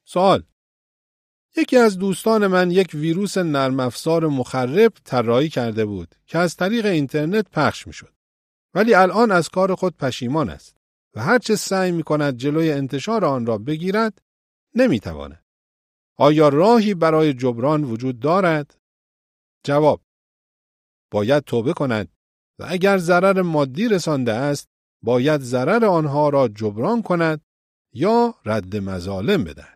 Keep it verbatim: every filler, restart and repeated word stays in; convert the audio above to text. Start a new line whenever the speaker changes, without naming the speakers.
سوال: یکی از دوستان من یک ویروس نرم افزار مخرب طراحی کرده بود که از طریق اینترنت پخش میشد. ولی الان از کار خود پشیمان است و هر چه سعی میکند جلوی انتشار آن را بگیرد نمیتواند. آیا راهی برای جبران وجود دارد؟ جواب: باید توبه کند و اگر ضرر مادی رسانده است باید ضرر آنها را جبران کند یا رد مظالم بدهد.